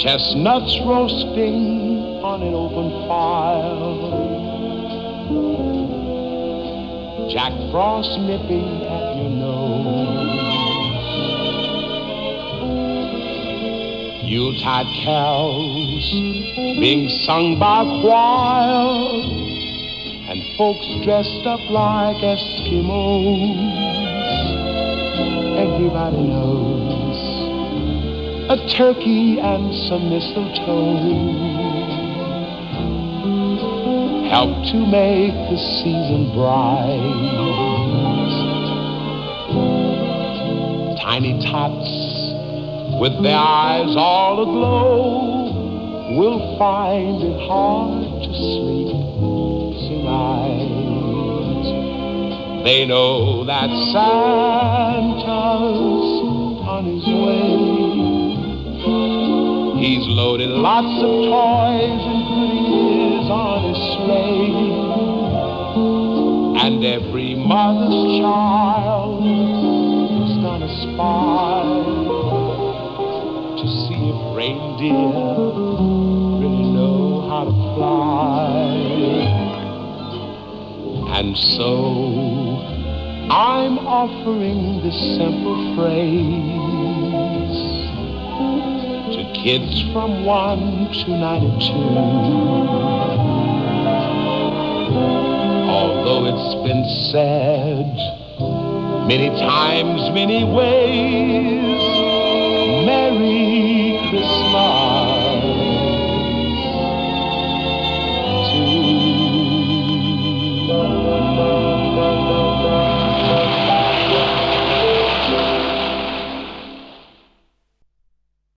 Chestnuts roasting on an open fire, Jack Frost nipping at your nose, Yuletide carols being sung by choir, and folks dressed up like Eskimos. Everybody knows a turkey and some mistletoe help to make the season bright. Tiny tots with their eyes all aglow will find it hard to sleep tonight. They know that Santa's on his way. He's loaded lots of toys and goodies on his sleigh, and every mother's child is gonna spy to see if reindeer really know how to fly. And so I'm offering this simple phrase to kids from 1 to 92. Although it's been said many times, many ways, Merry Christmas